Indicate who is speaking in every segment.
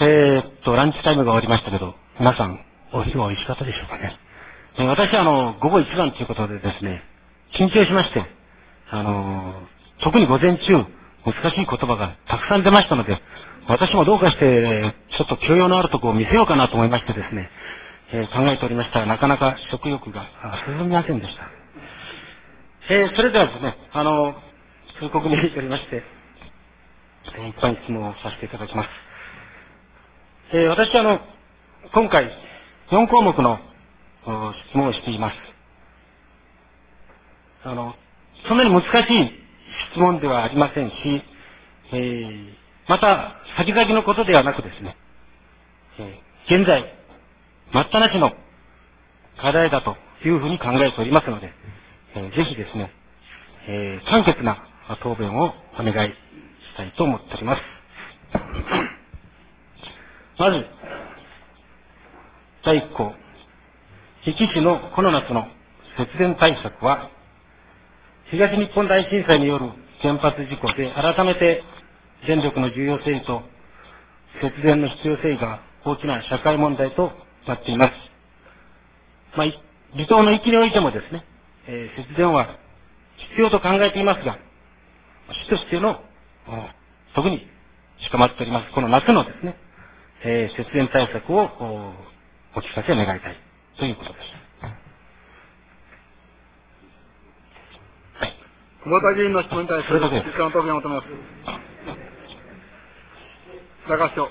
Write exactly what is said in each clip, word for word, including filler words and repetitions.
Speaker 1: えーっと、ランチタイムが終わりましたけど、皆さん、お昼は美味しかったでしょうかね。えー私はあの、午後一番ということでですね、緊張しまして、あのー特に午前中、難しい言葉がたくさん出ましたので、私もどうかして、ちょっと教養のあるところを見せようかなと思いましてですね、えー考えておりましたが、なかなか食欲があ進みませんでした。えーそれではですね、あのー通告によりまして、えー一般質問をさせていただきます。えー私はあの、今回、よん項目のお質問をしています。あの、そんなに難しい質問ではありませんし、えーまた、先々のことではなくですね、えー現在、待ったなしの課題だというふうに考えておりますので、えーぜひですね、えー簡潔な答弁をお願いしたいと思っております。まず、第一項、壱岐市のこの夏の節電対策は、東日本大震災による原発事故で改めて電力の重要性と節電の必要性が大きな社会問題となっています。まあ、い離島の域においてもですね、えー節電は必要と考えていますが、市としての、お特に近まっております、この夏のですね、えー節電対策をおお聞かせ願いたいということです。はい。
Speaker 2: 久保田議員の質問に対する
Speaker 1: それだけです
Speaker 2: 実の答弁を求めます。高市長。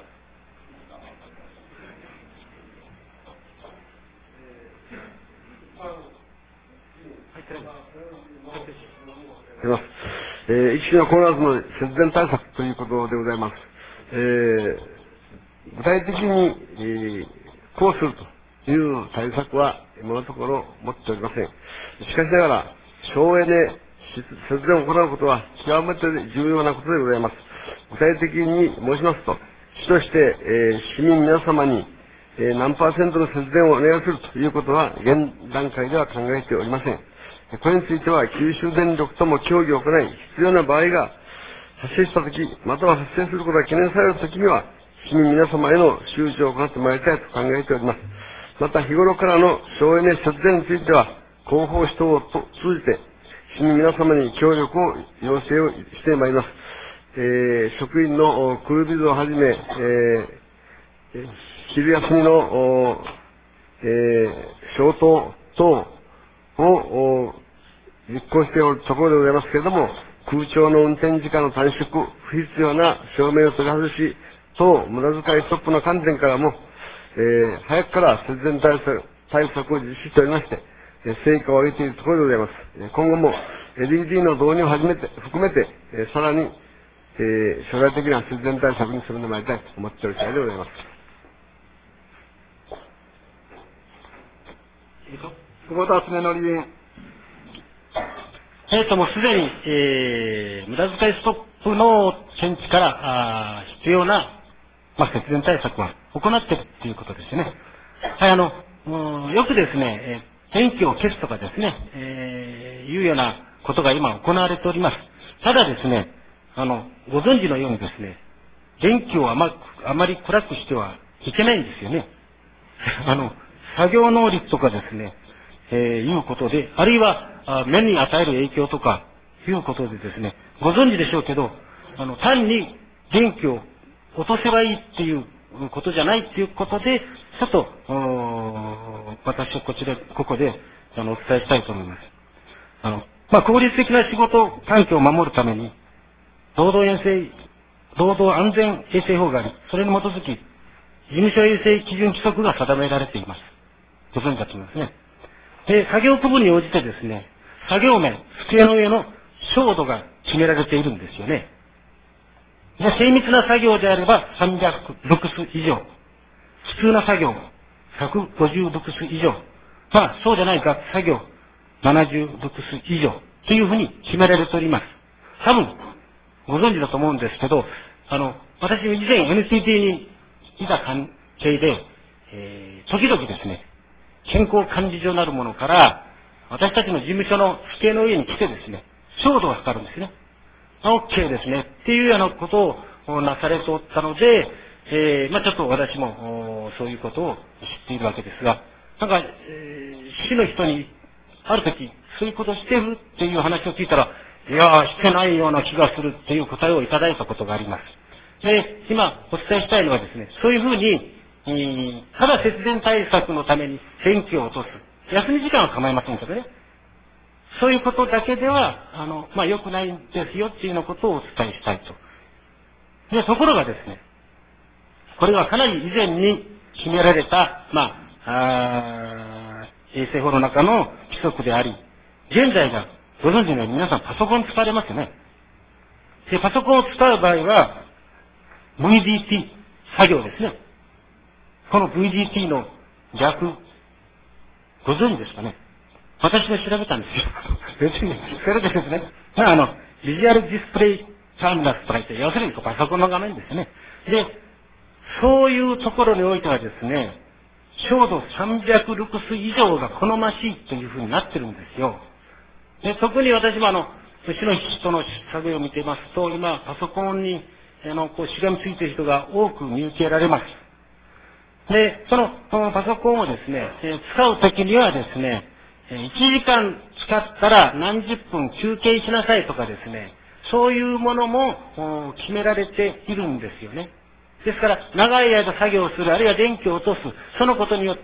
Speaker 3: います。えー、一種のコロナの節電対策ということでございます。えー、具体的に、えー、こうするという対策は今のところ持っておりません。しかしながら、省エネ、節電を行うことは極めて重要なことでございます。具体的に申しますと、市として、えー、市民皆様に、えー、何パーセントの節電をお願いするということは現段階では考えておりません。これについては、九州電力とも協議を行い、必要な場合が発生したとき、または発生することが懸念されるときには、市民皆様への周知を行ってまいりたいと考えております。また、日頃からの省エネ節電については、広報使等を通じて、市民皆様に協力を要請をしてまいります。えー、職員のクールビズをはじめ、えー、昼休みの、えー、消灯等を実行しておるところでございますけれども、空調の運転時間の短縮、不必要な照明を取り外し等、無駄遣いストップの観点からも、えー、早くから節電対策対策を実施しておりまして、成果を上げているところでございます。今後も エルイーディー の導入を始めて、含めて、えー、さらに、えー、将来的な節電対策に進んでまいりたいと思っておる次第でございます。
Speaker 2: 久保田恒則議員。
Speaker 1: えーと、もうすでに、えー、無駄遣いストップの見地から、あー必要な、まあ、節電対策は行っているということですね。はい、あの、うんよくですね、えー、電気を消すとかですね、えー、いうようなことが今行われております。ただですね、あの、ご存知のようにですね、電気をあま、あまり暗くしてはいけないんですよね。あの、作業能率とかですね、えー、いうことで、あるいは、あ目に与える影響とか、いうことでですね、ご存知でしょうけど、あの、単に電気を落とせばいいっていうことじゃないっていうことで、ちょっと、私はこちら、ここで、あの、お伝えしたいと思います。あの、まあ、効率的な仕事環境を守るために、労働衛生、労働安全衛生法があり、それに基づき、事務所衛生基準規則が定められています。ご存知だと思いますね。で、作業区分に応じてですね、作業面、机の上の照度が決められているんですよね。で、精密な作業であればさんびゃくルクス以上。普通な作業、ひゃくごじゅうルクス以上。まあ、そうじゃないか、作業、ななじゅうルクス以上。というふうに決められております。多分、ご存知だと思うんですけど、あの、私以前 エヌティーティー にいた関係で、えー、時々ですね、健康管理所なるものから、私たちの事務所の机の上に来てですね、照度を測るんですね。OK ですね。っていうようなことをなされておったので、 えー、まあちょっと私も、そういうことを知っているわけですが、なんか、えー、市の人に、ある時、そういうことしてるっていう話を聞いたら、いやー、してないような気がするっていう答えをいただいたことがあります。で、今お伝えしたいのはですね、そういうふうに、えー、ただ節電対策のために電気を落とす。休み時間は構いませんけどね。そういうことだけでは、あの、まあ、良くないんですよっていうようなことをお伝えしたいと。で、ところがですね、これはかなり以前に決められた、まあ、あ衛生法の中の規則であり、現在がご存知のように皆さんパソコン使われますよね。で、パソコンを使う場合は、ブイディーティー 作業ですね。この ブイディーティー の逆、ご存知ですかね。私も調べたんですよ。別に、それでですね、まあ、あの、ビジュアルディスプレイターミナルとか言って、要するにパソコンの画面ですね。で、そういうところにおいてはですね、ちょうどさんびゃくルクス以上が好ましいというふうになってるんですよ。で、特に私もあの、後ろの人の作業を見てますと、今、パソコンに、あの、こう、しがみついている人が多く見受けられます。で、その、このパソコンをですね、えー、使うときにはですね、いちじかん使ったら何十分休憩しなさいとかですね、そういうものも決められているんですよね。ですから、長い間作業する、あるいは電気を落とす、そのことによって、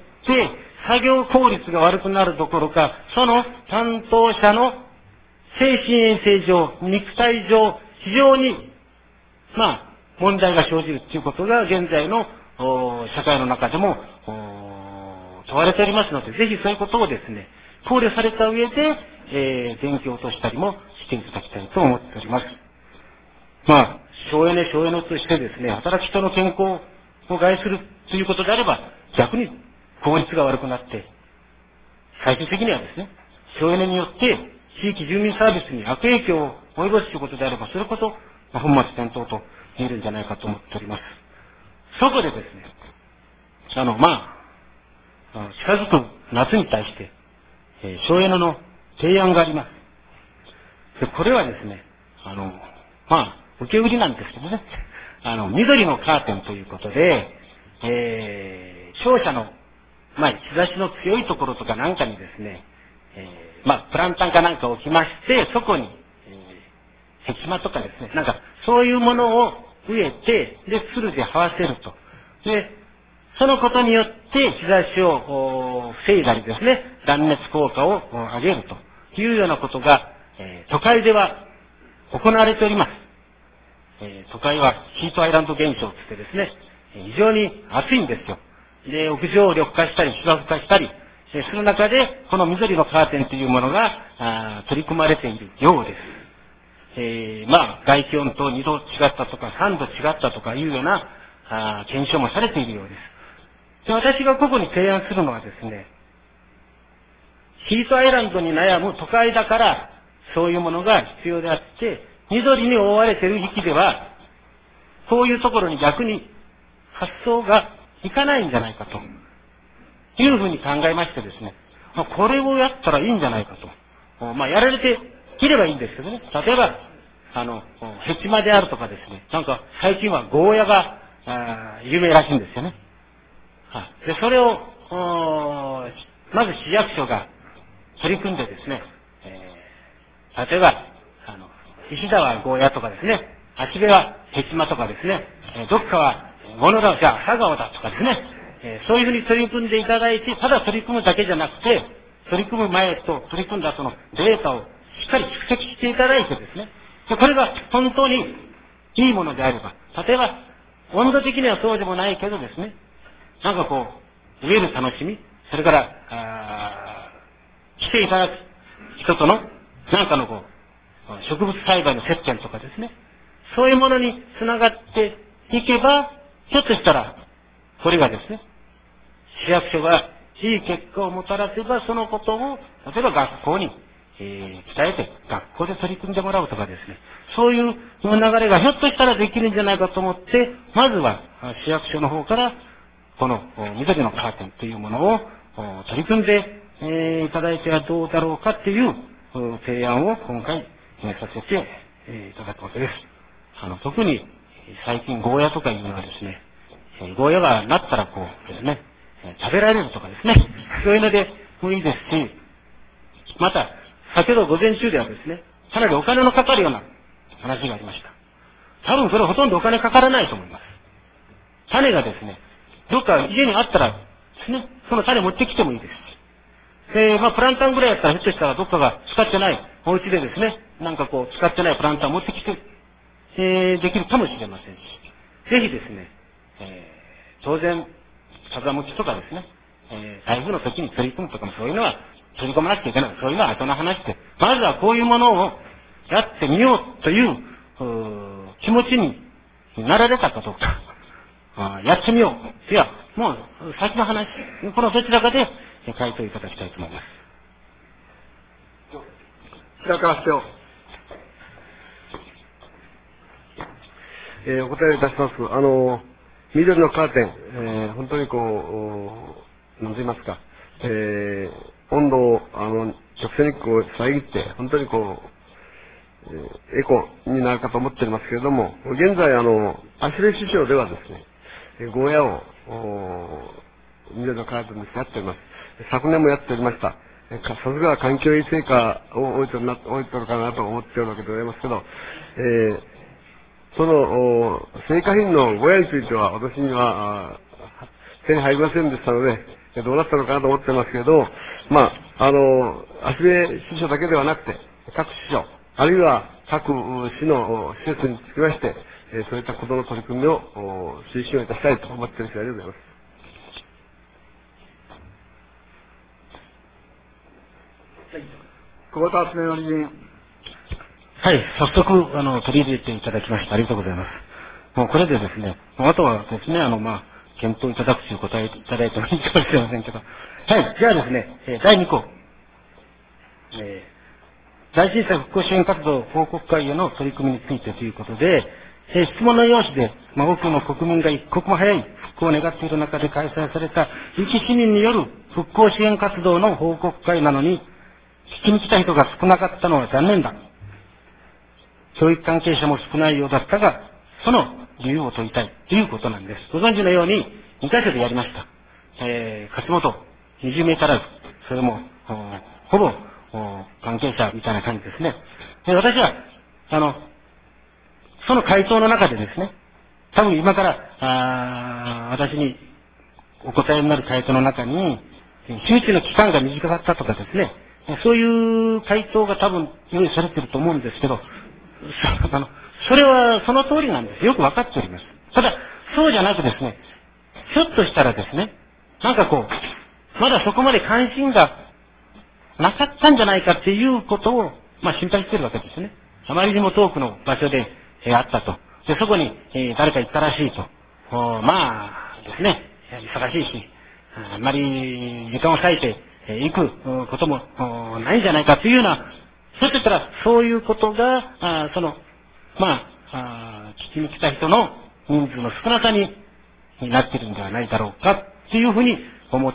Speaker 1: 作業効率が悪くなるどころか、その担当者の精神衛生上、肉体上、非常に、まあ、問題が生じるということが、現在の社会の中でも問われておりますので、ぜひそういうことをですね、考慮された上で、えー、電気を落としたりもしていただきたいと思っております。まあ、省エネ省エネとしてですね、働く人の健康を害するということであれば、逆に効率が悪くなって、最終的にはですね、省エネによって地域住民サービスに悪影響を及ぼすということであれば、それこそ、まあ、本末転倒と言えるんじゃないかと思っております。そこでですね、あの、まあ、近づく夏に対して、えー、省エネの提案があります。で、これはですね、あの、まあ、受け売りなんですけどね、あの、緑のカーテンということで、えー、商社の、まあ、日差しの強いところとかなんかにですね、えー、まあ、プランターかなんか置きまして、そこに、えー、ヘチマとかですね、なんか、そういうものを植えて、で、ツルで這わせると。で、そのことによって日差しを防いだりですね、断熱効果を上げるというようなことが、えー、都会では行われております。えー、都会はヒートアイランド現象としてですね、非常に暑いんですよ。で、屋上を緑化したり芝生化したり、えー、その中でこの緑のカーテンというものがあ取り組まれているようです。えー、まあ、外気温とにど違ったとかさんど違ったとかいうようなあ検証もされているようです。で、私がここに提案するのはですね、ヒートアイランドに悩む都会だから、そういうものが必要であって、緑に覆われている域では、そういうところに逆に発想がいかないんじゃないかと、いうふうに考えましてですね、まあ、これをやったらいいんじゃないかと。まあ、やられていればいいんですけどね、例えば、あの、ヘチマであるとかですね、なんか最近はゴーヤがあ有名らしいんですよね。で、それを、まず市役所が取り組んでですね、えー、例えば、あの、石田はゴーヤとかですね、足部はヘチマとかですね、えー、どっかはモノだ、じゃあ佐川だとかですね、えー、そういうふうに取り組んでいただいて、ただ取り組むだけじゃなくて、取り組む前と取り組んだそのデータをしっかり蓄積していただいてですね、でこれが本当にいいものであれば、例えば、温度的にはそうでもないけどですね、なんかこう、植える楽しみ、それから、あ来ていただく人との、なんかのこう、植物栽培の接点とかですね、そういうものにつながっていけば、ひょっとしたら、これがですね、市役所がいい結果をもたらせば、そのことを、例えば学校に、えー、伝えて、学校で取り組んでもらうとかですね、そういう流れがひょっとしたらできるんじゃないかと思って、まずは市役所の方から、この緑のカーテンというものを取り組んで、えー、いただいてはどうだろうかっていう提案を今回、えー、させて、えー、いただくわけです。あの、特に最近ゴーヤとかいうのはですね、 ゴーヤがなったらこうですね、食べられるとかですね、そういうのでもいいですし、また、先ほど午前中ではですね、かなりお金のかかるような話がありました。多分それほとんどお金かからないと思います。種がですね、どっか家にあったらですね、その種持ってきてもいいですし。で、まあプランターぐらいやったらひょっとしたらどっかが使ってない、お家でですね、なんかこう使ってないプランター持ってきて、えー、できるかもしれませんし。ぜひですね、えー、当然、風向きとかですね、えー、台風の時に取り組むとかもそういうのは取り込まなきゃいけない。そういうのは後の話で、まずはこういうものをやってみようという、う気持ちになられたかどうか。あやってみよう。いや、もう先の話、このどちらかで回答いただきたいと思います。
Speaker 2: 白川市長。
Speaker 3: えー、お答えいたします。あの、緑のカーテン、えー、本当にこう、なんと言いますか、えー、温度を、あの、直射日光を遮って、本当にこう、えー、エコになるかと思っておりますけれども、現在、あの、足レ市場ではですね、ゴーヤを、緑のカーテンにやっております。昨年もやっておりました。さすが環境衛生課を置いてるな、置いてるかなと思っておるわけでございますけど、えー、その、成果品のゴーヤについては、私には、手に入りませんでしたので、どうなったのかなと思ってますけど、まあ、あの、足部支所だけではなくて、各支所、あるいは各市の施設につきまして、そういったことの取り組みを推進をいたしたいと思っている次第でございます。
Speaker 2: 久保田恒則議員。
Speaker 1: はい、早速、あの、取り入れていただきましてありがとうございます。もうこれでですね、あとはですね、あの、まあ、検討いただくという答えいただいてもいいかもしれませんけど。はい、じゃあですね、えー、だいに項。えー、大震災復興支援活動報告会への取り組みについてということで、えー、質問の用紙で、まあ、多くの国民が一刻も早い復興を願っている中で開催された一市民による復興支援活動の報告会なのに、聞きに来た人が少なかったのは残念だ。教育関係者も少ないようだったが、その理由を問いたいということなんです。ご存知のように、にかしょでやりました。えー、勝本、にじゅうめい足らず、それも、ほぼ、関係者みたいな感じですね。で、私は、あの、その回答の中でですね、多分今から、あ私にお答えになる回答の中に、周知の期間が短かったとかですね、そういう回答が多分用意されていると思うんですけど、あの、それはその通りなんです。よくわかっております。ただ、そうじゃなくですね、ひょっとしたらですね、なんかこう、まだそこまで関心がなかったんじゃないかっていうことを、まあ心配しているわけですね。あまりにも遠くの場所で、えー、あったと。で、そこに、えー、誰か行ったらしいと。まあですね、忙しいし、あんまり時間を割いて、えー、行くこともないんじゃないかというような、そういったら、そういうことが、あその、まあ、あ聞きに来た人の人数の少なさになっているんではないだろうか、というふうに思って、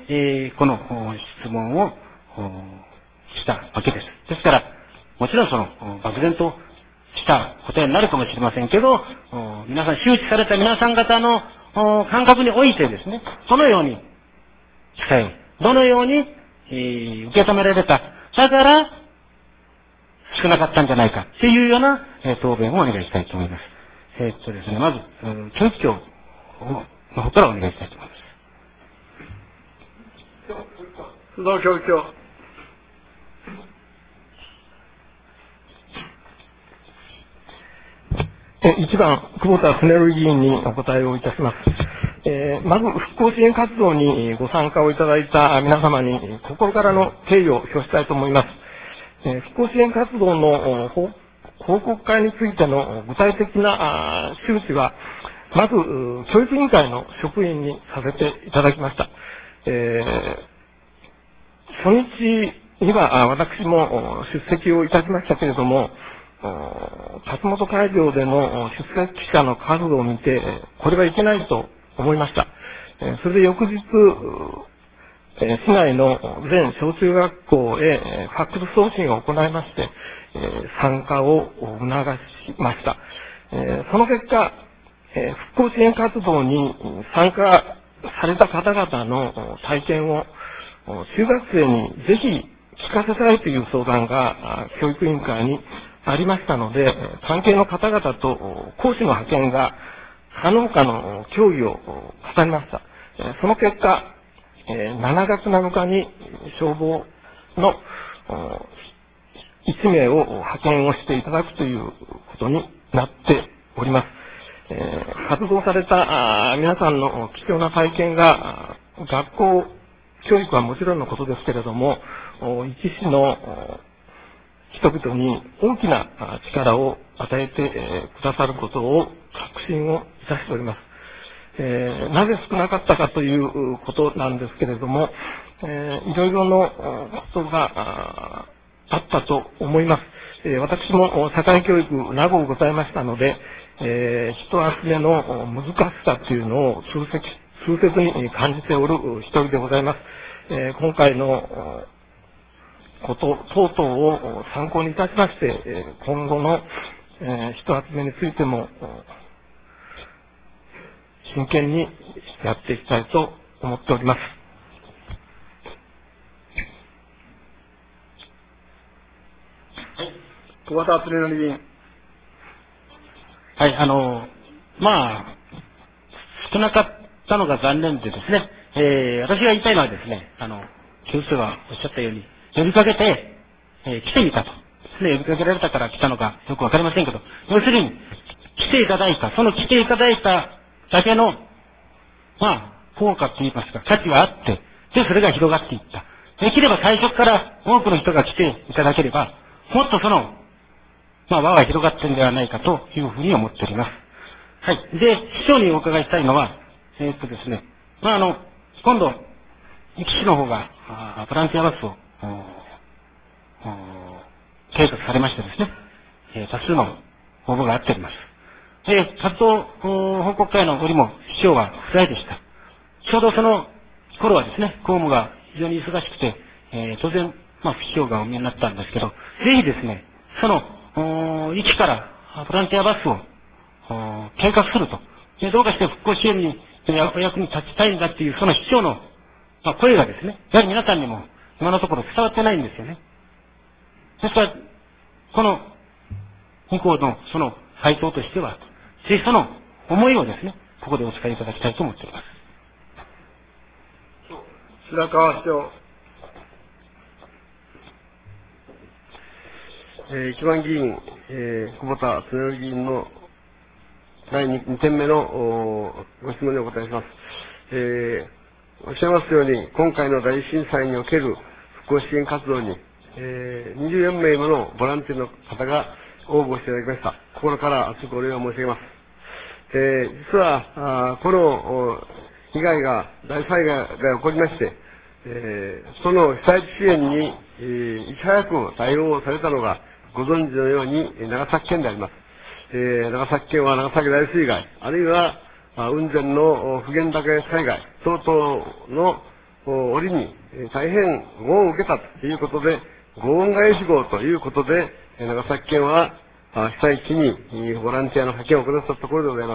Speaker 1: えー、この質問をしたわけです。ですから、もちろんその、漠然とした答えになるかもしれませんけど、皆さん、周知された皆さん方の感覚においてですね、どのように伝え、どのように、えー、受け止められた。だから、少なかったんじゃないかっていうような、えー、答弁をお願いしたいと思います。えー、っとですね、まず、うん、教育庁の方からお願いしたいと思います。
Speaker 2: 須藤教育長。
Speaker 4: いちばん、久保田恒則議員にお答えをいたします。えー、まず、復興支援活動にご参加をいただいた皆様に心からの敬意を表したいと思います。えー、復興支援活動の報告会についての具体的な周知は、まず、教育委員会の職員にさせていただきました。えー、初日には私も出席をいたしましたけれども、勝本会場での出席者の数を見て、これはいけないと思いました。それで翌日、市内の全小中学校へファックス送信を行いまして、参加を促しました。その結果、 えー復興支援活動に参加された方々の体験を中学生にぜひ聞かせたいという相談があ教育委員会にありましたので、関係の方々と講師の派遣が可能かの協議を重ねました。えーその結果、えーしちがつなのかに消防のおいち名を派遣をしていただくということになっております。えー活動されたあー皆さんの貴重な体験が、あー学校教育はもちろんのことですけれども、お一市のお人々に大きなあ力を与えて、えーくださることを確信をいたしております。えーなぜ少なかったかということなんですけれども、えーいろいろのおことがあーあったと思います。えー私もお社会教育なごございましたので、えー人集めのお難しさというのを痛切痛切に感じておる一人でございます。えー今回のおこと等々を参考にいたしまして、えー今後の、えー人集めについてもお真剣にやっていきたいと思っております。
Speaker 2: 久保田敦則議員。
Speaker 1: はい、あの、まあ、少なかったのが残念でですね、えー、私が言いたいのはですね、あの、教授がおっしゃったように、呼びかけて、えー来てみたと。ですね、呼びかけられたから来たのかよくわかりませんけど、要するに、来ていただいた、その来ていただいただけの、まあ、効果といいますか、価値はあって、で、それが広がっていった。できれば最初から多くの人が来ていただければ、もっとその、まあ、輪が広がっているんではないかというふうに思っております。はい。で、市長にお伺いしたいのは、えーっとですね、まあ、あの、今度、壱岐市の方が、あボランティアバスを、おお計画されましてですね、えー多数の応募があっております。で、活動お報告会の折も市長は不在でした。ちょうどその頃はですね、公務が非常に忙しくて、えー当然、まあ、不評がお見えになったんですけど、ぜひですね、その、お壱岐からボランティアバスをお計画すると。で、どうかして復興支援に、お役に立ちたいんだっていう、その市長の、まあ、声がですね、やはり皆さんにも今のところ伝わってないんですよね。ですから、この、向こうのその配当としては、ぜひその思いをですね、ここでお使いいただきたいと思っております。
Speaker 2: 白川市長。
Speaker 3: えー、一番議員、えー、久保田恒義議員のだい 2, 点目のおご質問にお答えします。えー、おっしゃいますように、今回の大震災における復興支援活動に、えー、にじゅうよん名ものボランティアの方が応募していただきました。心から厚くお礼を申し上げます。えー、実は、あこの被害が、大災害が起こりまして、えー、その被災地支援に、えー、いち早く対応されたのが、ご存知のように長崎県であります。えー、長崎県は長崎大水害、あるいは、あ雲仙の普賢岳災害等々の折に、えー、大変ご恩を受けたということで、ご恩返し号ということで、長崎県は被災地にボランティアの派遣を行ったところでございます。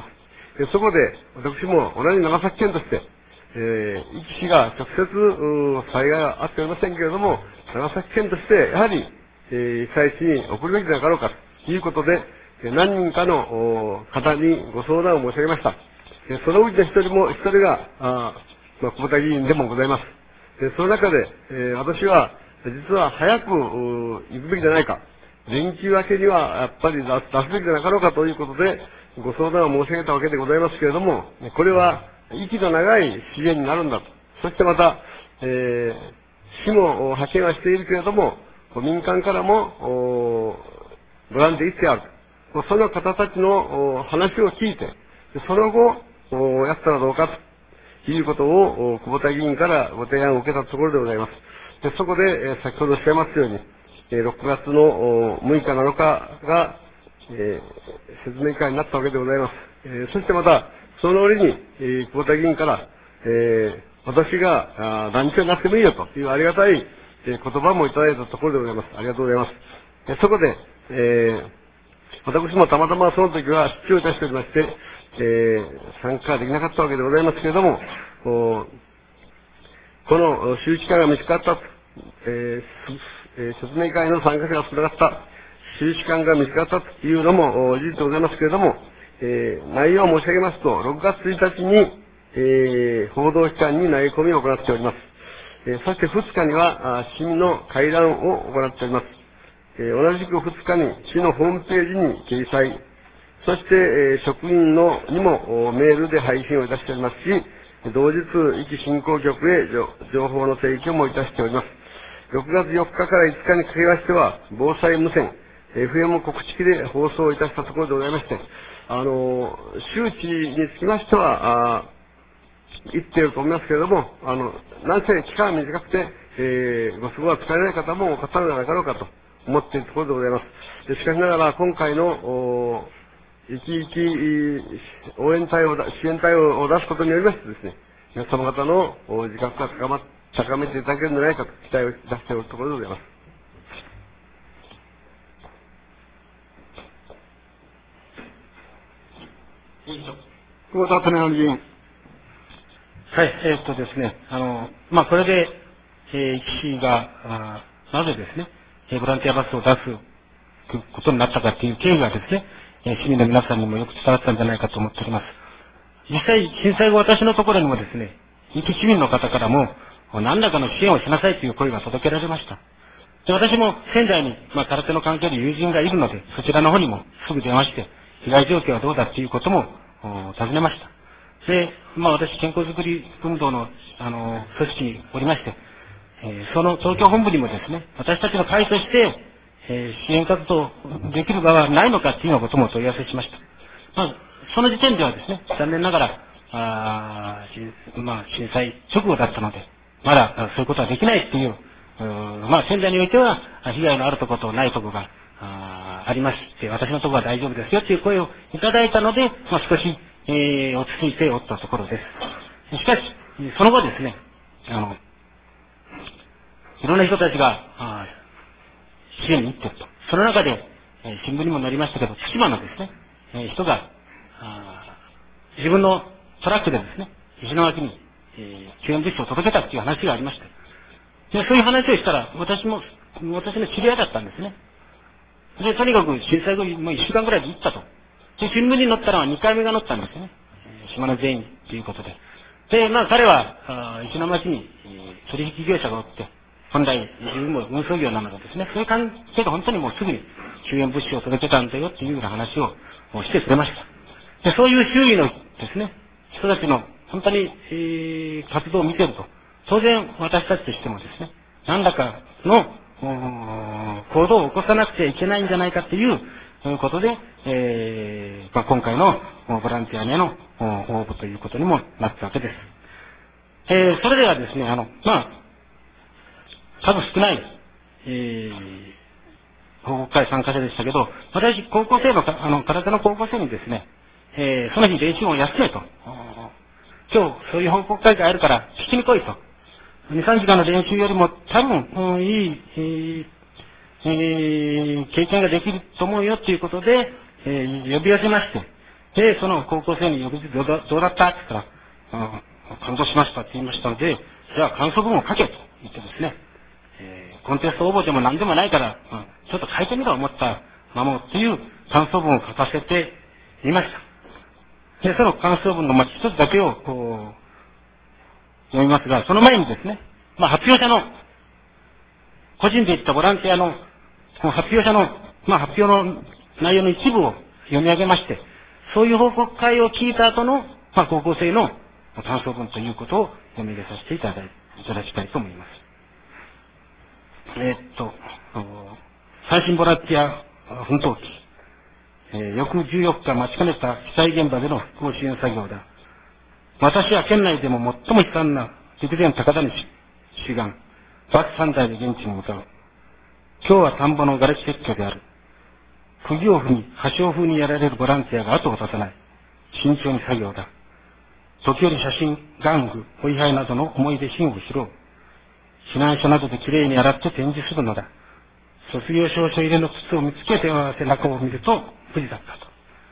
Speaker 3: でそこで、私も同じ長崎県として、えー、壱岐市が直接災害はあっておりませんけれども、長崎県として、やはり、えー、被災地に送るべきでなかろうかということで、何人かの方にご相談を申し上げました。そのうちの一人も、一人が、あまあ、久保田議員でもございます。その中で、えー、私は、実は早く行くべきじゃないか。連休明けにはやっぱり出すべきじゃなかろうかということで、ご相談を申し上げたわけでございますけれども、これは息の長い支援になるんだと。そしてまた、えー、市も派遣はしているけれども、民間からも、ボランティアしてある。その方たちの話を聞いて、その後、やったらどうかということを、久保田議員からご提案を受けたところでございます。でそこで、先ほどおっしゃいますように、ろくがつのむいかなのかが、えー、説明会になったわけでございます。えー、そしてまた、その折に、えー、久保田議員から、えー、私が団長になってもいいよというありがたい、えー、言葉もいただいたところでございます。ありがとうございます。えー、そこで、えー、私もたまたまその時は出張いたしておりまして、 えー、参加できなかったわけでございますけれども、この周知会が見つかったと、えーえー、説明会の参加者が少なかった、周知会が見つかったというのも事実でございますけれども、えー、内容を申し上げますと、ろくがつついたちに、えー、報道機関に投げ込みを行っております。えー、そしてふつかには、市民の会談を行っております。えー、同じくふつかに市のホームページに掲載、そして、えー、職員のにもメールで配信をいたしておりますし、同日、壱岐振興局へ情報の提供もいたしております。ろくがつよっかからいつかにかけましては、防災無線、エフエム 告知機で放送いたしたところでございまして、あの、周知につきましては、あ言っていると思いますけれども、あの、なんせ期間が短くて、えー、ご都合が使えない方も多かったのではなかろうかと思っているところでございます。でしかしながら、今回の、生き生き応援対応、支援対応を出すことによりましてですね、皆様方の自覚が高ま、高めていただけるのではないかと期待を出しておるところでございます。
Speaker 2: 久保田恒則議員。
Speaker 1: はい、えー、っとですね、あの、まあ、これで、えー、壱岐市が、あなぜですね、えー、ボランティアバスを出すことになったかという経緯がですね、市民の皆さんにもよく伝わったんじゃないかと思っております。実際、震災後私のところにもですね、壱岐市民の方からも、何らかの支援をしなさいという声が届けられました。で、私も仙台に、まあ、空手の関係で友人がいるので、そちらの方にもすぐ電話して、被害状況はどうだということも、尋ねました。で、まあ、私、健康づくり運動の、あの、組織におりまして、えー、その東京本部にもですね、私たちの会として、えー、支援活動できる場はないのかというようなことも問い合わせしました。まあ、その時点ではですね、残念ながら、あまあ、震災直後だったので、まだそういうことはできないっていう、うまあ、仙台においては、被害のあるところとないところが あ, ありまして、私のところは大丈夫ですよという声をいただいたので、まあ、少し、えー、落ち着いておったところです。しかし、その後ですね、あの、いろんな人たちが、あ支援に行ってると。その中で、えー、新聞にも載りましたけど、対馬のですね、えー、人が、あ自分のトラックでですね、石巻に、えー、救援物資を届けたっていう話がありまして。で、そういう話をしたら、私も、私の知り合いだったんですね。で、とにかく震災後にもういっしゅうかんぐらいで行ったと。で、新聞に載ったのはにかいめが載ったんですね。えー、島の全員ということで。で、まあ彼は、あ石巻に、えー、取引業者がおって、本来、自分も運送業なのでですね、そういう関係で本当にもうすぐに救援物資を届けたんだよっていうような話をしてくれました。で、そういう周囲のですね、人たちの本当に、えー、活動を見てると、当然私たちとしてもですね、何らかの行動を起こさなくてはいけないんじゃないかっていうことで、えーまあ、今回のボランティアへの応募ということにもなったわけです。えー、それではですね、あの、まあ、数少ない、えー、報告会参加者でしたけど、私、高校生の、あの、空手の高校生にですね、えー、その日練習を休めと。今日、そういう報告会があるから聞きに来いと。に、さんじかんの練習よりも多分、うん、いい、えーえー、経験ができると思うよっていうことで、えー、呼び寄せまして、で、その高校生に翌日どうだどうだったって言ったら、うん、感動しましたって言いましたので、じゃあ感想文を書けと言ってですね、えー、コンテスト応募でも何でもないから、うん、ちょっと書いてみろ思ったままっていう感想文を書かせてみました。で、その感想文のまあ一つだけをこう、読みますが、その前にですね、まあ発表者の、個人で言ったボランティアの、この発表者の、まあ発表の内容の一部を読み上げまして、そういう報告会を聞いた後の、まあ高校生の感想文ということを読み上げさせていただいいただきたいと思います。えー、っと、最新ボランティア奮闘記、えー、翌じゅうよっか待ちかねた被災現場での復興支援作業だ。私は県内でも最も悲惨な陸前高田西志願、バスさんだいで現地に向かう。今日は田んぼの瓦礫撤去である。釘を踏み、破傷風にやられるボランティアが後を絶たない。慎重に作業だ。時折写真、玩具、お位牌などの思い出品を拾う。避難所などできれいに洗って展示するのだ。卒業証書入れの靴を見つけ手を合わせ中を見ると無事だったと。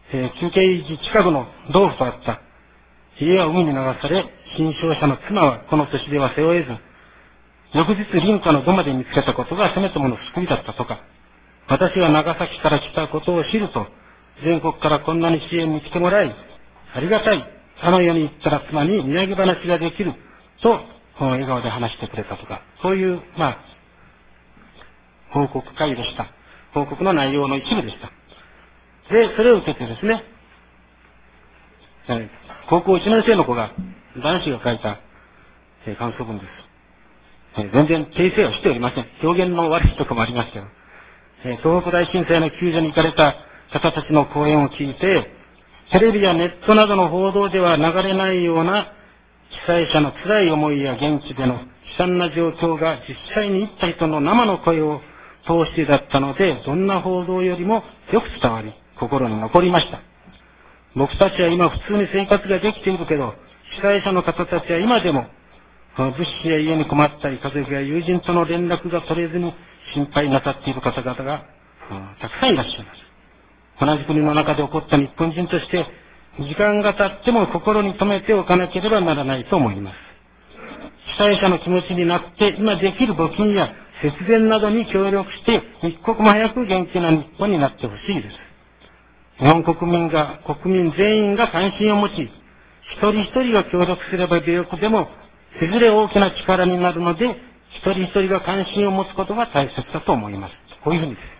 Speaker 1: えー、休憩時近くの道府とあった。家は海に流され、新商者の妻はこの年では背負えず、翌日林家の土間で見つけたことがせめてもの救いだったとか、私が長崎から来たことを知ると、全国からこんなに支援に来てもらい、ありがたい。あの世に行ったら妻に土産話ができる。と、笑顔で話してくれたとか、そういう、まあ、報告会でした。報告の内容の一部でした。で、それを受けてですね、えー、高校いちねん生の子が、男子が書いた、えー、感想文です。えー、全然訂正をしておりません。表現の悪いところもありましたよ。えー、東北大震災の救助に行かれた方たちの講演を聞いて、テレビやネットなどの報道では流れないような被災者の辛い思いや現地での悲惨な状況が実際に行った人の生の声を通してだったので、どんな報道よりもよく伝わり、心に残りました。僕たちは今普通に生活ができているけど、被災者の方たちは今でも、物資や家に困ったり、家族や友人との連絡が取れずに心配なさっている方々が、うん、たくさんいらっしゃいます。同じ国の中で起こった日本人として、時間が経っても心に留めておかなければならないと思います。被災者の気持ちになって、今できる募金や節電などに協力して、一刻も早く元気な日本になってほしいです。日本国民が、国民全員が関心を持ち、一人一人が協力すれば微力でも、いずれ大きな力になるので、一人一人が関心を持つことが大切だと思います。こういうふうにですね。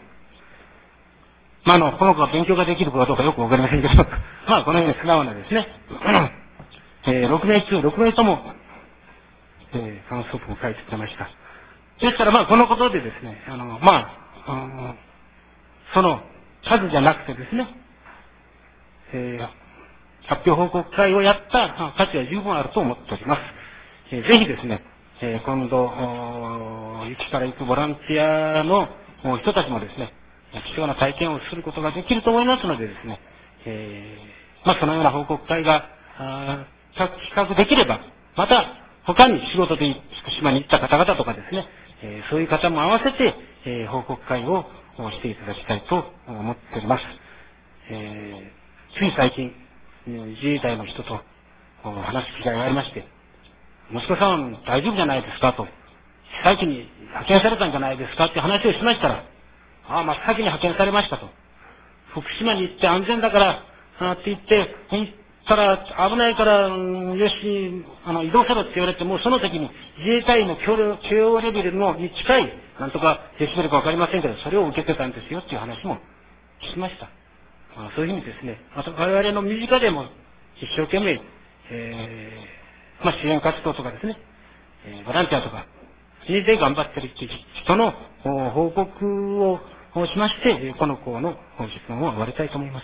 Speaker 1: まあ、あの、この子が勉強ができる子かどうかよくわかりませんけど、まあ、このように素直なですね、えー、ろくめい中ろくめいとも、えー、感想文を書いてくれました。ですから、まあ、このことでですね、あの、まあ、あのその数じゃなくてですね、えー、発表報告会をやった価値は十分あると思っております。えー、ぜひですね、えー、今度、行きから行くボランティアの人たちもですね、貴重な体験をすることができると思いますのでですね、えー、まあ、そのような報告会が、企画できれば、また、他に仕事で福島に行った方々とかですね、えー、そういう方も合わせて、えー、報告会をしていただきたいと思っております。えー、つい最近、自衛隊の人と話す機会がありまして、息子さん大丈夫じゃないですかと、被災地に派遣されたんじゃないですかって話をしましたら、ああ、真っ先に派遣されましたと。福島に行って安全だから、あって言って、行ったら危ないから、よし、あの、移動せろって言われて、もうその時に自衛隊員の協力、許容レベルのに近い、なんとかデシベルかわかりませんけど、それを受けてたんですよっていう話もしました。まあ、そういう意味ですね。また我々の身近でも一生懸命、えー、まあ、支援活動とかですね、えー、ボランティアとか、で頑張ってるっていう人の報告をしまして、この項の質問を終わりたいと思います。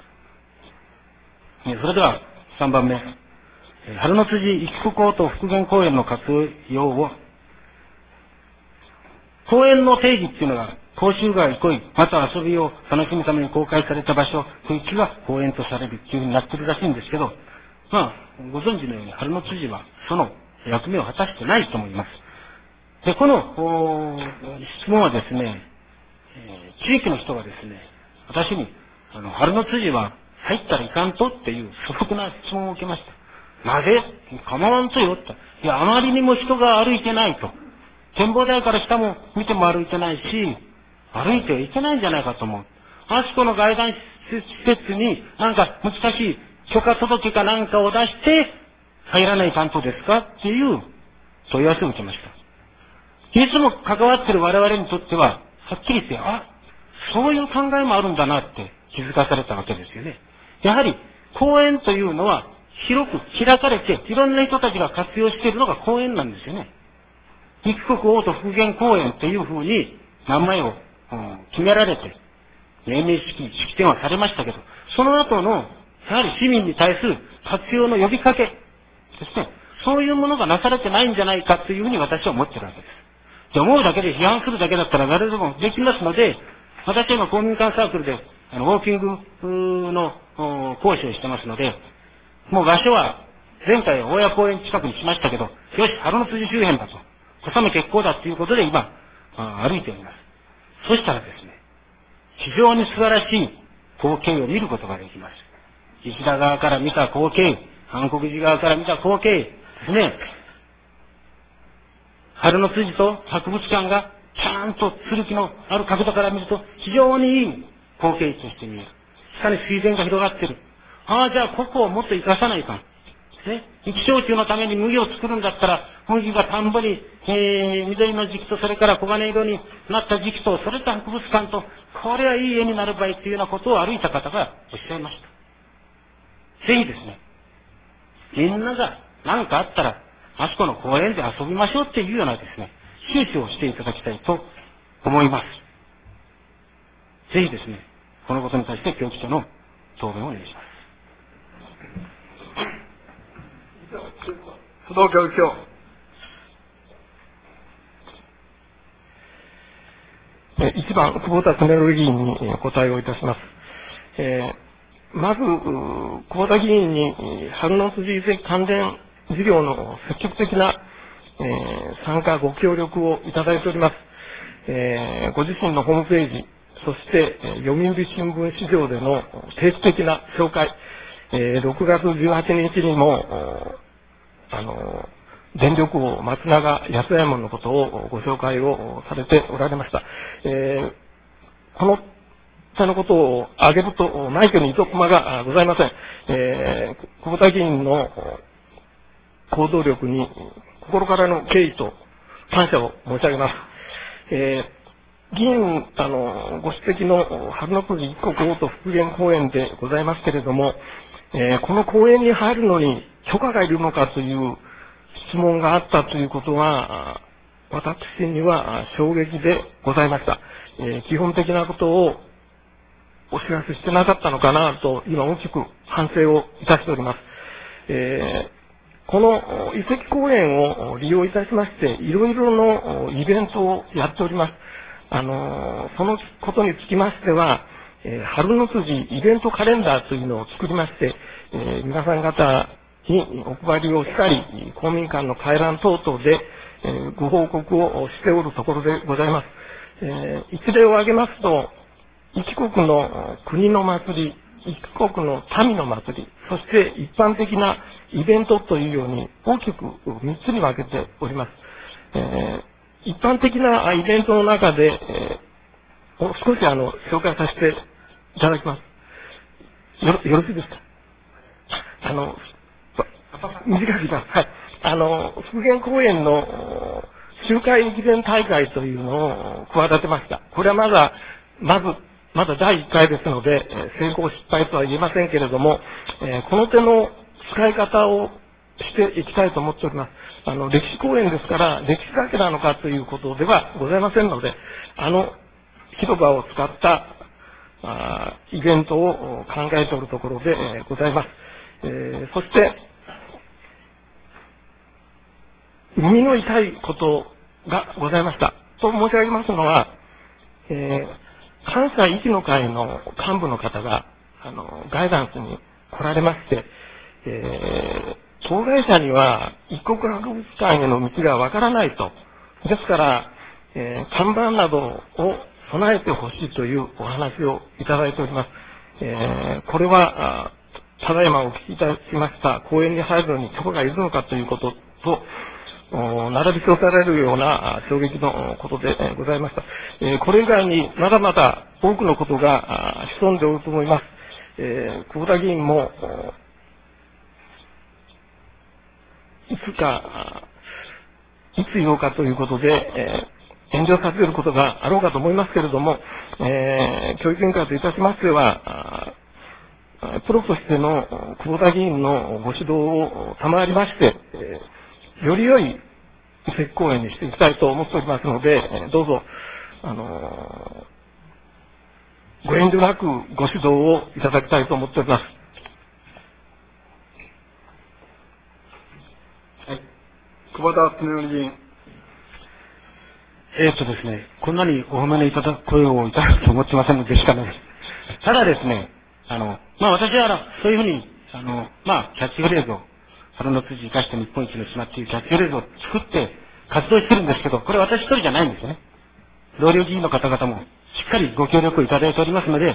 Speaker 1: それではさんばんめ、春の辻一区公と復元公園の活用を、公園の定義っていうのが、講習が憩い、また遊びを楽しむために公開された場所、区域が公園とされるっていうふうになってるらしいんですけど、まあ、ご存知のように春の辻はその役目を果たしてないと思います。で、この質問はですね、えー、地域の人がですね、私に、あの、春の辻は入ったらいかんとっていう素朴な質問を受けました。なぜ構わんとよって。いや、あまりにも人が歩いてないと。展望台から下も見ても歩いてないし、歩いてはいけないんじゃないかと思う。あそこの外団施設になんか難しい許可届かなんかを出して入らない担当ですかっていう問い合わせを受けました。いつも関わっている我々にとっては、はっきり言って、あ、そういう考えもあるんだなって気づかされたわけですよね。やはり、公園というのは広く開かれて、いろんな人たちが活用しているのが公園なんですよね。一国王と復元公園っていうふうに名前を、うん、決められて、命名式、式典はされましたけど、その後の、やはり市民に対する活用の呼びかけですね。そういうものがなされてないんじゃないかというふうに私は思ってるわけです。で、思うだけで批判するだけだったら誰でもできますので、私は今公民館サークルで、あの、ウォーキングの講師をしてますので、もう場所は前回大谷公園近くにしましたけど、よし、春の辻周辺だと、小雨結構だということで今、歩いております。そしたらですね、非常に素晴らしい光景を見ることができます。石田側から見た光景、韓国寺側から見た光景ですね。春の辻と博物館がちゃんと剣のある角度から見ると非常にいい光景として見える。下に水田が広がっている。ああ、じゃあここをもっと生かさないかん。ね。気象中のために麦を作るんだったら、麦が田んぼに、えー、緑の時期とそれから黄金色になった時期と、それと博物館と、これはいい絵になる場合というようなことを歩いた方がおっしゃいました。ぜひですね、みんなが何かあったら、あそこの公園で遊びましょうっていうようなですね、周知をしていただきたいと思います。ぜひですね、このことに対して教育長の答弁をお願いします。
Speaker 2: 須藤教育長。
Speaker 4: いちばん、久保田恒議員にお答えをいたします。えー、まず、久保田議員に春の辻遺跡関連事業の積極的な、えー、参加、ご協力をいただいております。えー、ご自身のホームページ、そして、読売新聞市場での定期的な紹介、えー、ろくがつじゅうはちにちにも、あの、電力王松永安左衛門のことをご紹介をされておられました。えー、この他のことを挙げると、内挙に糸駒がございません。えー、久保田議員の行動力に心からの敬意と感謝を申し上げます。えー、議員、あの、ご指摘の春の辻一国王都復元公園でございますけれども、えー、この公園に入るのに許可がいるのかという質問があったということは、私には衝撃でございました。えー、基本的なことをお知らせしてなかったのかなと、今大きく反省をいたしております。えー、この遺跡公園を利用いたしまして、いろいろのイベントをやっております。あの、そのことにつきましては、えー、春の辻イベントカレンダーというのを作りまして、えー、皆さん方にお配りをしたり、公民館の回覧等々で、えー、ご報告をしておるところでございます。えー、一例を挙げますと、一国の国の祭り、一国の民の祭り、そして一般的なイベントというように大きく三つに分けております。えー、一般的なイベントの中で、えー、少しあの紹介させていただきます。よろ、よろしいですか？あの、短く言います。はい。あの、復元公園の周回駅伝大会というのを企てました。これはまだ、まず、まだだいいっかいですので、成功失敗とは言えませんけれども、えー、この手の使い方をしていきたいと思っております。あの、歴史公園ですから、歴史だけなのかということではございませんので、あの、広場を使ったあイベントを考えておるところで、えー、ございます。えー、そして、耳の痛いことがございました。と申し上げますのは、えー関西一の会の幹部の方が、あの、ガイダンスに来られまして、えー、当該者には一国博物館への道がわからないと。ですから、えー、看板などを備えてほしいというお話をいただいております。えー、これは、ただいまお聞きいたしました公園に入るのに許可がいるのかということと、並び称されるような衝撃のことでございました。えー、これ以外にまだまだ多くのことが潜んでおると思います。えー、久保田議員も、いつか、いつ言おうかということで、えー、遠慮させることがあろうかと思いますけれども、えー、教育委員会といたしましては、プロとしての久保田議員のご指導を賜りまして、えーより良い遺跡公園にしていきたいと思っておりますので、どうぞ、あのー、ご遠慮なくご指導をいただきたいと思っております。
Speaker 2: はい。久保田恒議員。
Speaker 1: えーっとですね、こんなにお褒めのいただく声をいただくと思ってませんのでしかないです。ただですね、あの、まあ私はそういうふうに、あの、まあキャッチフレーズを、春の辻生かして日本一の島っていうキャッチフレーズを作って活動してるんですけど、これ私一人じゃないんですよね。同僚議員の方々もしっかりご協力をいただいておりますので、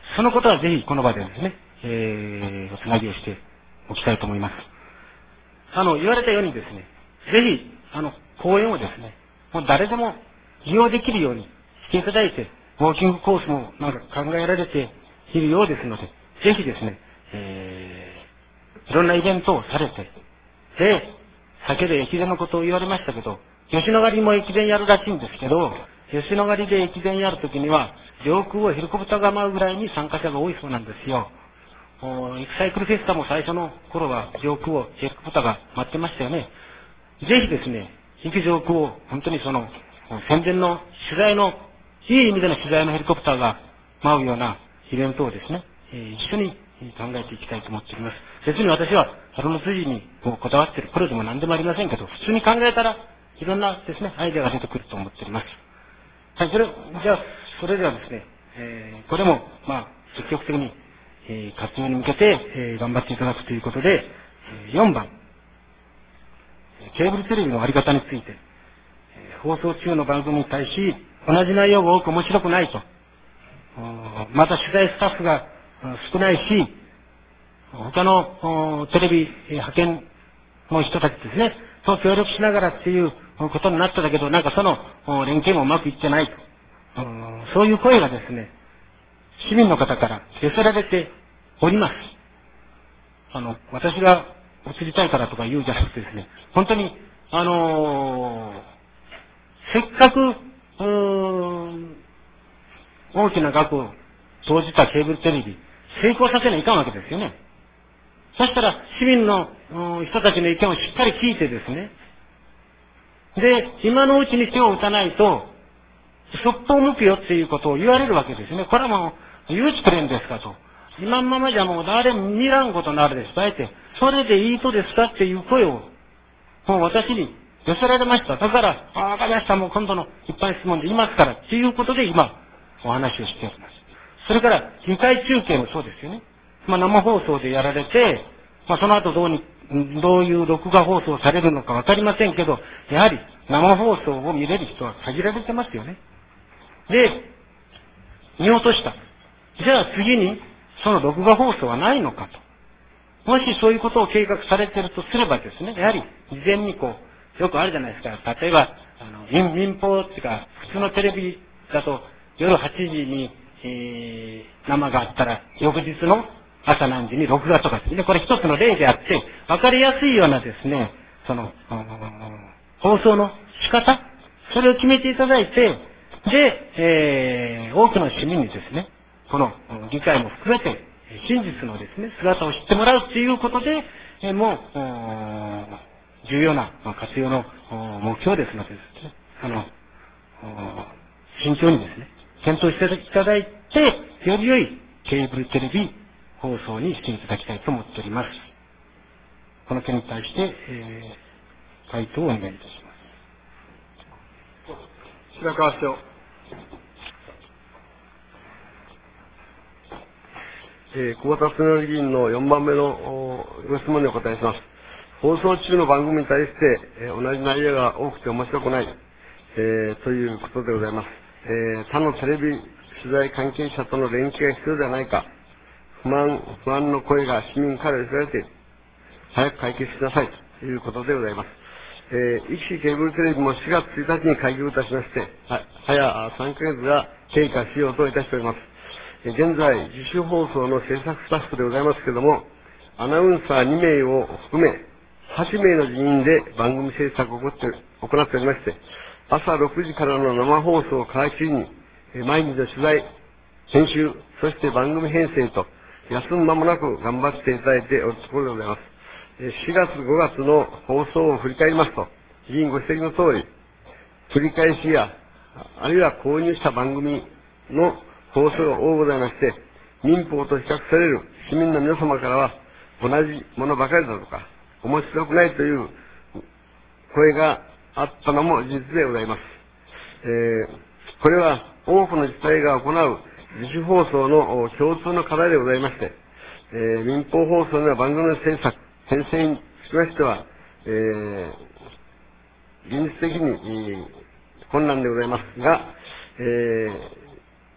Speaker 1: そのことはぜひこの場でですね、えー、おつなぎをしておきたいと思います。あの、言われたようにですね、ぜひ、あの、公園をですね、もう誰でも利用できるようにしていただいて、ウォーキングコースもなんか考えられているようですので、ぜひですね、えー、いろんなイベントをされて、で、先で駅伝のことを言われましたけど、吉野ヶ里も駅伝やるらしいんですけど、吉野ヶ里で駅伝やるときには、上空をヘリコプターが舞うぐらいに参加者が多いそうなんですよ。エクサイクルフェスタも最初の頃は上空をヘリコプターが舞ってましたよね。ぜひですね、陸上空を本当にその、宣伝の取材の、いい意味での取材のヘリコプターが舞うようなイベントをですね、えー、一緒に考えていきたいと思っております。別に私は、春の筋にこだわっているプロでも何でもありませんけど、普通に考えたら、いろんなですね、アイデアが出てくると思っております。はい、それ、じゃあ、それではですね、えー、これも、まあ、積極的に、えー、活用に向けて、えー、頑張っていただくということで、えー、よんばん、ケーブルテレビのあり方について、えー、放送中の番組に対し、同じ内容が多く面白くないと。また取材スタッフが少ないし、他のテレビ派遣の人たちですね、と協力しながらっていうことになっただけど、なんかその連携もうまくいってないと。そういう声がですね、市民の方から寄せられております。あの、私が移りたいからとか言うんじゃなくてですね、本当に、あのー、せっかく、うーん、大きな額を投じたケーブルテレビ、成功させないかんわけですよね。そしたら、市民の人たちの意見をしっかり聞いてですね、で、今のうちに手を打たないと、そっぽを向くよっていうことを言われるわけですね。これはもう、言うちくれんですかと。今のままじゃもう誰も見らんことになるです。あえて、それでいいとですかっていう声を、もう私に寄せられました。だから、ああ、わかりました。もう今度の一般質問で言いますから、っていうことで今、お話をしております。それから、議会中継もそうですよね。まあ、生放送でやられて、まあ、その後どうに、どういう録画放送されるのかわかりませんけど、やはり生放送を見れる人は限られてますよね。で、見落とした。じゃあ次に、その録画放送はないのかと。もしそういうことを計画されているとすればですね、やはり事前にこう、よくあるじゃないですか。例えば、あの、民、民放っていうか、普通のテレビだと夜はちじに、えー、生があったら、翌日の朝何時に録画とかですね。これ一つの例であって、わかりやすいようなですね、その、放送の仕方、それを決めていただいて、で、えー、多くの市民にですね、この議会も含めて、真実のですね、姿を知ってもらうということで、えー、もう、重要な活用の目標ですのでですね、あの、慎重にですね、検討していただいて、より良いケーブルテレビ放送にしていただきたいと思っております。この件に対して、えー、回答をお願いいたします。
Speaker 2: 白川市長。
Speaker 3: えー、小畑恒議員のよんばんめのご質問にお答えします。放送中の番組に対して、えー、同じ内容が多くて面白くない、えー、ということでございます。えー、他のテレビ取材関係者との連携が必要ではないか、不満、不安の声が市民から寄せられている。早く解決しなさいということでございます。えー、壱岐ケーブルテレビもしがつついたちに開業いたしまして、は、早さんかげつが経過しようといたしております。えー、現在、自主放送の制作スタッフでございますけれども、アナウンサーにめいを含め、はちめいの人員で番組制作を行って、行っておりまして、朝ろくじからの生放送を皮切りに、えー、毎日の取材、編集、そして番組編成と、休む間もなく頑張っていただいておるところでございます。しがつ、ごがつの放送を振り返りますと、議員ご指摘の通り、繰り返しや、あるいは購入した番組の放送が多ございまして、民放と比較される市民の皆様からは、同じものばかりだとか、面白くないという声があったのも事実でございます。えー、これは多くの自治体が行う自主放送の共通の課題でございまして、えー、民放放送には番組の制作、編成につきましては、えー、現実的に、えー、困難でございますが、えー、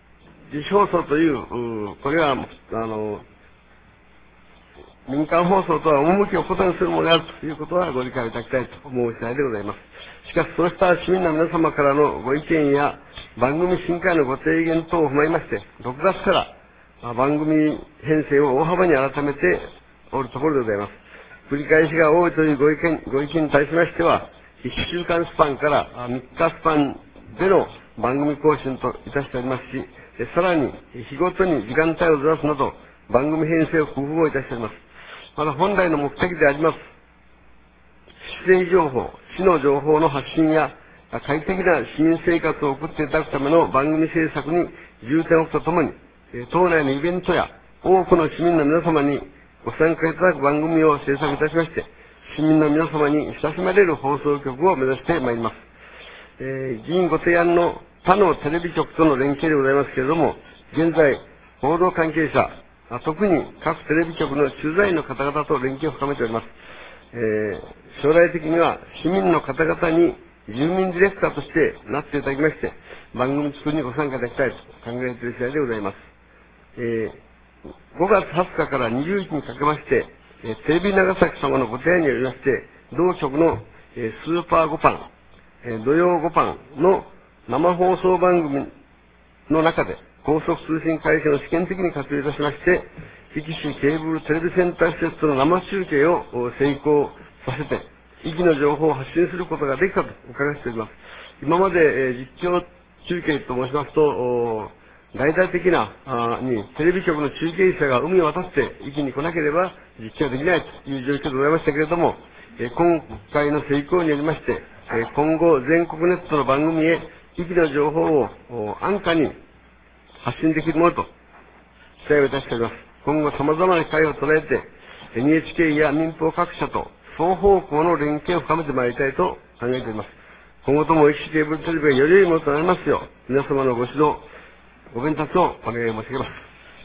Speaker 3: 自主放送という、うこれは、あの、民間放送とは趣を異にするものであるということはご理解いただきたいと思う次第でございます。しかし、そうした市民の皆様からのご意見や番組審議会のご提言等を踏まえまして、ろくがつから番組編成を大幅に改めておるところでございます。繰り返しが多いというご意見、ご意見に対しましては、いっしゅうかんスパンからみっかスパンでの番組更新といたしておりますし、さらに日ごとに時間帯をずらすなど、番組編成を工夫をいたしております。また本来の目的であります、市政情報、市の情報の発信や、快適な市民生活を送っていただくための番組制作に重点を置くとともに、島内のイベントや多くの市民の皆様にご参加いただく番組を制作いたしまして、市民の皆様に親しまれる放送局を目指してまいります。えー、議員ご提案の他のテレビ局との連携でございますけれども、現在、報道関係者、特に各テレビ局の駐在員の方々と連携を深めております。えー、将来的には市民の方々に住民ディレクターとしてなっていただきまして、番組作りにご参加いただきたいと考えている次第でございます。えー、ごがつはつかからにじゅうにちにかけまして、えー、テレビ長崎様のご提案によりまして、同局の、えー、スーパーごパン、えー、土曜ごパンの生放送番組の中で、高速通信回線を試験的に活用いたしまして、壱岐市ケーブルテレビセンター施設との生中継を成功させて、壱岐の情報を発信することができたと伺っております。今まで、えー、実況中継と申しますと、大々的なあにテレビ局の中継者が海を渡って壱岐に来なければ実況できないという状況でございましたけれども、えー、今回の成功によりまして、えー、今後全国ネットの番組へ壱岐の情報を安価に発信できるものと期待をいたしております。今後様々な機会を捉えて エヌエイチケー や民放各社と双方向の連携を深めてまいりたいと考えております。今後とも壱岐市ケーブルテレビがより良いものとなりますよう、皆様のご指導、ご鞭撻をお願い申し上げます。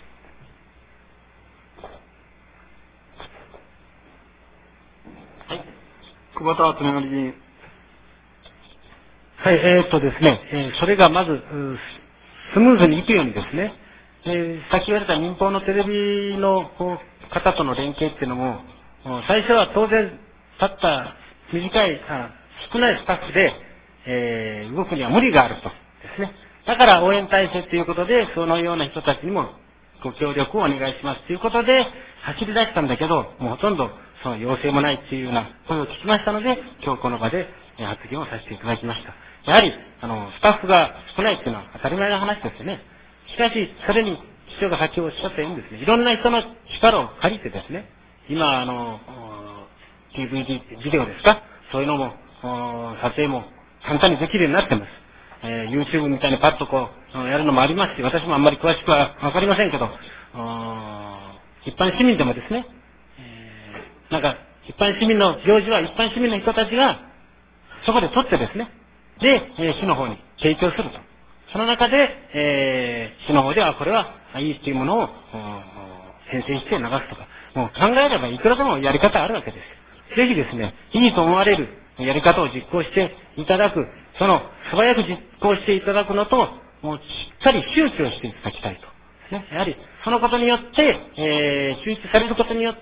Speaker 2: はい。久保田恒則議員。
Speaker 1: はい、えー、っとですね、えー、それがまず、スムーズにいくようにですね、えー、先言われた民放のテレビの方との連携っていうのも、最初は当然、たった短い、あ少ないスタッフで、えー、動くには無理があるとですね。だから応援体制ということで、そのような人たちにもご協力をお願いしますということで、走り出したんだけど、もうほとんどその要請もないっていうような声を聞きましたので、今日この場で発言をさせていただきました。やはり、あの、スタッフが少ないっていうのは当たり前の話ですよね。しかし、それに市長が先ほどおっしゃったようにですね、いろんな人の力を借りてですね、今、あの、ディーブイディー、ビデオですか、そういうのも、撮影も簡単にできるようになってます。えー、YouTube みたいにパッとこう、やるのもありますし、私もあんまり詳しくはわかりませんけど、一般市民でもですね、えー、なんか、一般市民の行事は一般市民の人たちが、そこで撮ってですね、で、えー、市の方に提供すると。その中で、えー、市の方ではこれはいいっていうものを、編成して流すとか、もう考えればいくらでもやり方あるわけです。ぜひですね、いいと思われるやり方を実行していただく、その素早く実行していただくのと、もうしっかり周知をしていただきたいと。ね、やはり、そのことによって、えー、周知されることによって、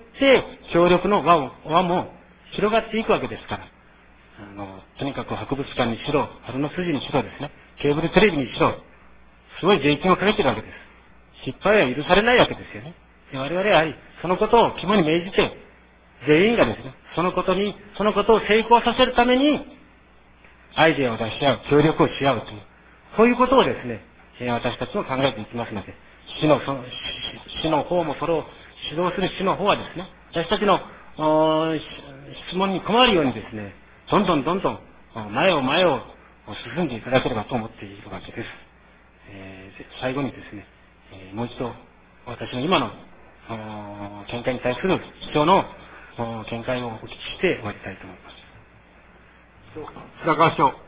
Speaker 1: 協力の輪を、輪も広がっていくわけですから。あの、とにかく博物館にしろ、春の筋にしろですね、ケーブルテレビにしろ、すごい税金をかけてるわけです。失敗は許されないわけですよね。で我々はやはり、そのことを肝に銘じて、全員がですね、そのことに、そのことを成功させるために、アイデアを出し合う、協力をし合うという、そういうことをですね、私たちも考えていきますので、市の、その、市の方もそれを指導する市の方はですね、私たちの、質問に困るようにですね、どんどんどんどん前を前を進んでいただければと思っているわけです。えー、最後にですね、えー、もう一度私の今の見解に対する市長の見解をお聞きして終わりたいと思います。
Speaker 2: 白川市長。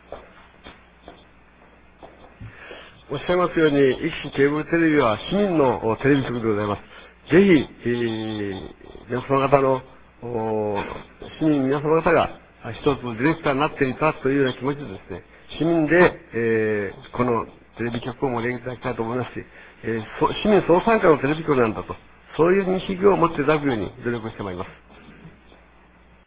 Speaker 3: おっしゃいますように、壱岐市ケーブルテレビは市民のテレビ局でございます。ぜひ、えー、皆様方の市民皆様方が一つのディレクターになっていただくというような気持ちでですね、市民で、えー、このテレビ局を盛り上げていただきたいと思いますし、えー、市民総参加のテレビ局なんだと、そういう認識を持っていただくように努力してまいります。